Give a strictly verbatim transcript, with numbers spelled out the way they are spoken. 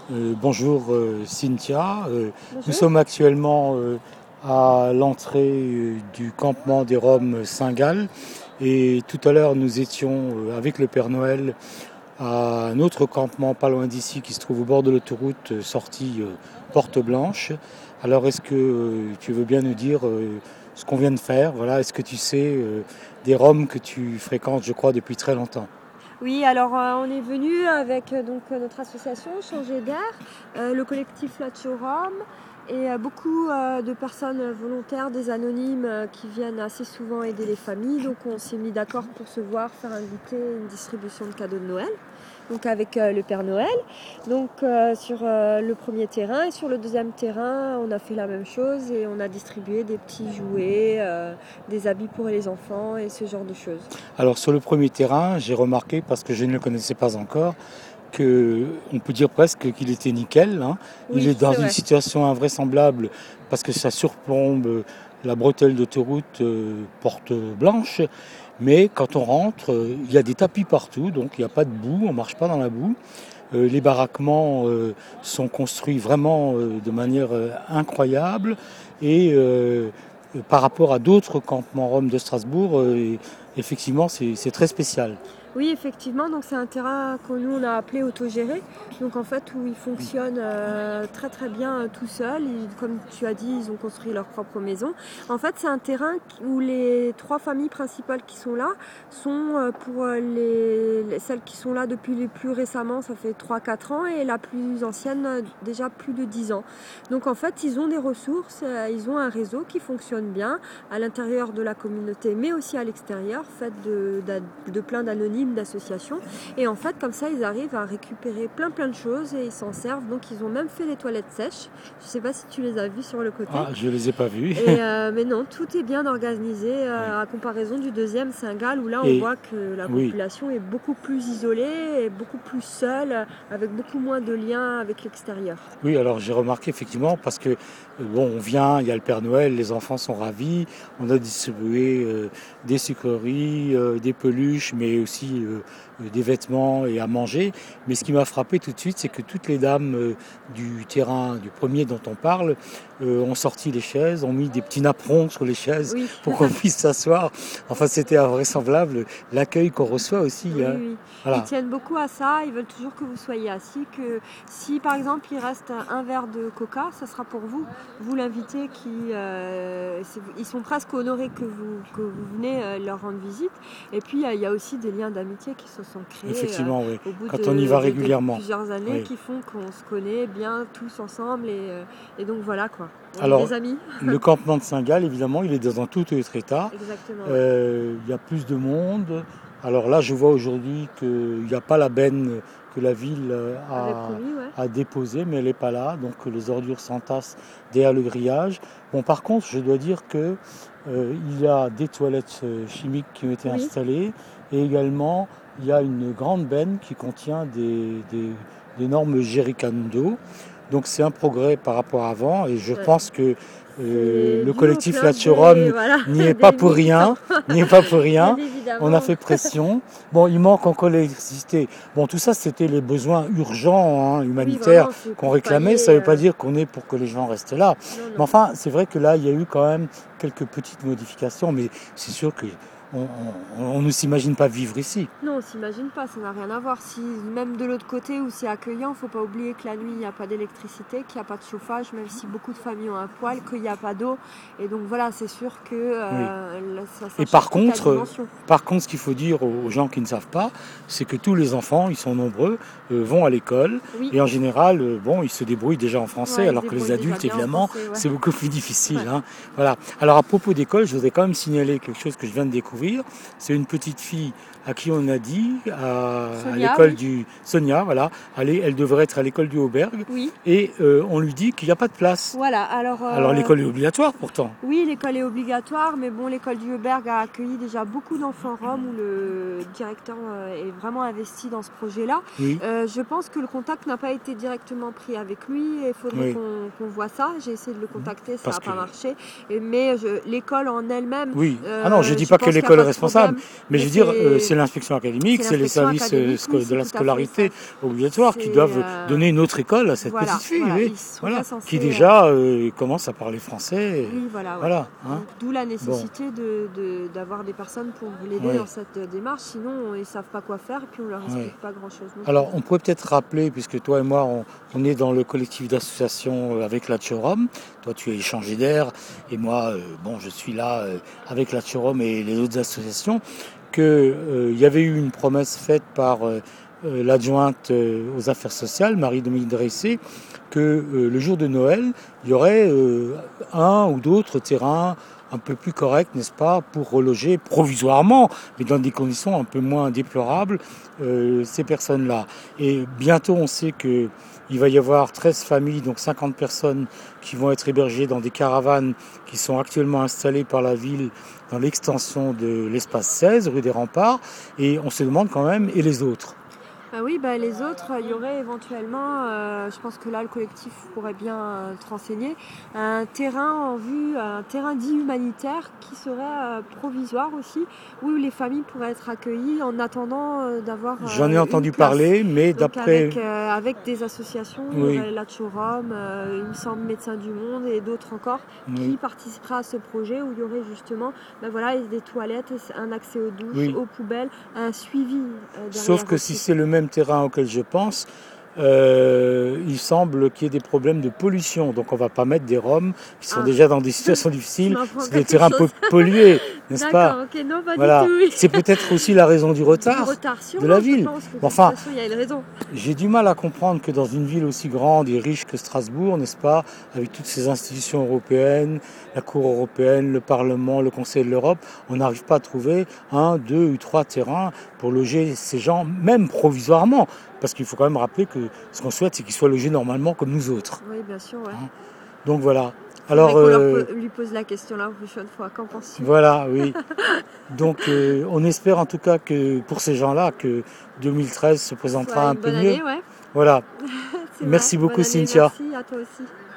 Euh, bonjour euh, Cynthia. Euh, nous Bonjour. sommes actuellement euh, à l'entrée euh, du campement des Roms Saint-Gall et tout à l'heure nous étions euh, avec le Père Noël à un autre campement pas loin d'ici qui se trouve au bord de l'autoroute euh, sortie euh, Porte Blanche. Alors est-ce que euh, tu veux bien nous dire euh, ce qu'on vient de faire? Voilà, est-ce que tu sais euh, des Roms que tu fréquentes, je crois, depuis très longtemps? Oui, alors euh, on est venu avec euh, donc, euh, notre association Changer d'air, euh, le collectif Latio Rome et euh, beaucoup euh, de personnes volontaires, des anonymes euh, qui viennent assez souvent aider les familles. Donc on s'est mis d'accord pour se voir, faire un goûter, une distribution de cadeaux de Noël. Donc avec euh, le Père Noël. Donc euh, sur euh, le premier terrain et sur le deuxième terrain, on a fait la même chose et on a distribué des petits jouets, euh, des habits pour les enfants et ce genre de choses. Alors sur le premier terrain, j'ai remarqué, parce que je ne le connaissais pas encore, que on peut dire presque qu'il était nickel, hein. Il Oui, est dans c'est une vrai. situation invraisemblable parce que ça surplombe la bretelle d'autoroute euh, Porte Blanche. Mais quand on rentre, euh, il y a des tapis partout, donc il n'y a pas de boue, on ne marche pas dans la boue. Euh, les baraquements euh, sont construits vraiment euh, de manière euh, incroyable et euh, par rapport à d'autres campements roms de Strasbourg, euh, effectivement c'est c'est très spécial. Oui, effectivement, donc c'est un terrain que nous on a appelé autogéré, donc en fait où ils fonctionnent euh, très très bien euh, tout seuls. Ils- comme tu as dit, ils ont construit leur propre maison. En fait, c'est un terrain où les trois familles principales qui sont là sont euh, pour euh, les, les- celles qui sont là depuis les plus récemment, ça fait trois quatre ans, et la plus ancienne euh, déjà plus de dix ans. Donc en fait, ils ont des ressources, euh, ils ont un réseau qui fonctionne bien à l'intérieur de la communauté, mais aussi à l'extérieur, fait de, de, de plein d'anonymes, d'associations. Et en fait, comme ça, ils arrivent à récupérer plein plein de choses et ils s'en servent. Donc, ils ont même fait les toilettes sèches. Je ne sais pas si tu les as vues sur le côté. Ah, je ne les ai pas vus. Et euh, mais non, tout est bien organisé Oui. euh, à comparaison du deuxième Saint-Gall où là on Et voit que la oui, population est beaucoup plus isolée et beaucoup plus seule, avec beaucoup moins de liens avec l'extérieur. oui, alors j'ai remarqué effectivement parce que euh, bon, on vient, il y a le Père Noël, les enfants sont ravis, on a distribué euh, des sucreries, euh, des peluches, mais aussi euh, euh, des vêtements et à manger. Mais ce qui m'a frappé tout de suite, c'est que toutes les dames euh, du terrain, du premier dont on parle, euh, ont sorti les chaises, ont mis des petits napperons sur les chaises Oui, pour qu'on puisse s'asseoir. Enfin, c'était invraisemblable l'accueil qu'on reçoit aussi, oui, hein. oui. Ils Voilà. tiennent beaucoup à ça, ils veulent toujours que vous soyez assis, que si par exemple il reste un verre de coca, ça sera pour vous. Vous l'invité qui... euh, c'est- ils sont presque honorés que vous, que vous venez euh, leur rendre visite. Et puis euh, il y a aussi des liens d'amitié qui se sont créés euh, Effectivement, oui. au bout Quand on y de, va de quelques- régulièrement. plusieurs années Oui. qui font qu'on se connaît bien tous ensemble. Et, euh, et donc voilà quoi, on est Alors, des amis. le campement de Saint-Gall, évidemment, il est dans un tout autre état. Exactement, ouais. Euh, il y a plus de monde. Alors là, je vois aujourd'hui qu'il n'y a pas la benne que la ville euh, Avait a, promis, ouais. a déposée, mais elle n'est pas là. Donc les ordures s'entassent derrière le grillage. Bon, par contre, je dois dire que euh, il y a des toilettes euh, chimiques qui ont été Oui. installées et également il y a une grande benne qui contient des, des, d'énormes jerrycans d'eau. Donc c'est un progrès par rapport à avant et je Ouais. pense que euh, C'est le dû aux collectif plaintes des, Latio-Rome voilà, n'y est pas des pour militants, rien, n'y est pas pour bien rien. On a évidemment. fait pression. Bon, il manque encore l'électricité. Bon, tout ça, c'était les besoins urgents, hein, Oui, humanitaires vraiment, c'est qu'on pour réclamait. Ça pallier. ne veut pas euh, dire qu'on est pour que les gens restent là. Non, Mais non. enfin, c'est vrai que là, il y a eu quand même quelques petites modifications, mais c'est sûr que on, on- on ne s'imagine pas vivre ici. Non, on s'imagine pas, ça n'a rien à voir. Si, même de l'autre côté où c'est accueillant, faut pas oublier que la nuit, il n'y a pas d'électricité, qu'il n'y a pas de chauffage, même si beaucoup de familles ont un poêle, qu'il n'y a pas d'eau. Et donc voilà, c'est sûr que Oui. euh, là, ça, ça Et change par toute la contre, dimension. par contre, ce qu'il faut dire aux gens qui ne savent pas, c'est que tous les enfants, ils sont nombreux, euh, vont à l'école Oui, et en général, euh, bon, ils se débrouillent déjà en français, ouais, ils se alors que les débrouillent déjà adultes, bien en évidemment, français, ouais. c'est beaucoup plus difficile, Ouais. hein. Voilà. Alors à propos d'école, je voudrais quand même signaler quelque chose que je viens de découvrir. C'est une petite fille à qui on a dit à, à Sonia, l'école oui. du Sonia, voilà, allez, elle devrait être à l'école du Auberg, Oui. et euh, on lui dit qu'il n'y a pas de place. Voilà, alors... Alors euh, l'école est obligatoire pourtant. Oui, l'école est obligatoire, mais bon, l'école du Heuberg a accueilli déjà beaucoup d'enfants roms où le directeur euh, est vraiment investi dans ce projet-là. Oui, Euh, je pense que le contact n'a pas été directement pris avec lui et il faudrait oui, qu'on qu'on voit ça. J'ai essayé de le contacter, ça parce n'a que pas marché. Et- mais je- l'école en elle-même, oui. Ah non, je euh, dis je pas que pense qu'elle l'école pas de responsable. problème. Mais, Mais je veux dire, c'est- euh, c'est l'inspection académique, c'est c'est les l'inspection services euh, académique, sco- oui, de la c'est tout à fait scolarité ça. obligatoire qui C'est, doivent euh, donner une autre école à cette Voilà, petite fille, voilà, oui. ils sont Voilà, pas censés, qui euh, déjà euh, commence à parler français. et- Oui, voilà, ouais. Voilà, hein. Donc, d'où la nécessité de, de- d'avoir des personnes pour l'aider Ouais. dans cette euh, démarche. Sinon, ils savent pas quoi faire et puis on leur explique Ouais. pas grand chose. Alors, on pourrait peut-être rappeler, puisque toi et moi, on, on est dans le collectif d'associations euh, avec la Tchorom. Toi, tu es échangé d'air, et moi, euh, bon, je suis là euh, avec la Tchorom et les autres associations, qu'il euh, y avait eu une promesse faite par euh, euh, l'adjointe euh, aux affaires sociales, Marie-Dominique Dressé, que euh, le jour de Noël, il y aurait euh, un ou d'autres terrains un peu plus corrects, n'est-ce pas, pour reloger provisoirement, mais dans des conditions un peu moins déplorables, euh, ces personnes-là. Et bientôt, on sait qu'il va y avoir treize familles, donc cinquante personnes qui vont être hébergées dans des caravanes qui sont actuellement installées par la ville dans l'extension de l'espace seize, rue des Remparts. Et on se demande quand même, et les autres ? Ah oui, bah, les autres, il y aurait éventuellement, euh, je pense que là le collectif pourrait bien euh, te renseigner, un terrain en vue, un terrain dit humanitaire qui serait euh, provisoire aussi, où les familles pourraient être accueillies en attendant euh, d'avoir euh, J'en ai entendu une place. parler, mais Donc d'après... avec, euh, avec des associations, il Oui. y aurait la Tchorom, euh, il me semble Médecins du Monde et d'autres encore, qui Oui. participeraient à ce projet où il y aurait justement ben voilà, des toilettes, un accès aux douches, Oui. aux poubelles, un suivi euh, derrière Sauf que aussi. si c'est le même terrain auquel je pense, euh, il semble qu'il y ait des problèmes de pollution. Donc on ne va pas mettre des Roms qui sont Ah. déjà dans des situations difficiles. m'apprends C'est des quelque terrains chose. po- pollués, n'est-ce pas? D'accord, ok, non, pas Voilà. du tout. Oui. C'est peut-être aussi la raison du retard. Du retard, sûrement, de la je ville. pense que de Enfin, toute façon, il y a une raison. J'ai du mal à comprendre que dans une ville aussi grande et riche que Strasbourg, n'est-ce pas, avec toutes ces institutions européennes, la Cour européenne, le Parlement, le Conseil de l'Europe, on n'arrive pas à trouver un, deux ou trois terrains pour loger ces gens, même provisoirement. Parce qu'il faut quand même rappeler que ce qu'on souhaite, c'est qu'ils soient logés normalement comme nous autres. Oui, bien sûr, ouais. Hein. Donc voilà. Alors, Alors, qu'on euh, leur po- lui pose la question la prochaine fois. Qu'en penses-tu? voilà, oui. Donc euh, on espère en tout cas que pour ces gens-là, que deux mille treize se présentera Ouais, un une peu bonne mieux. année, ouais. Voilà. C'est Merci vrai. beaucoup, Bonne année, Cynthia. Merci à toi aussi.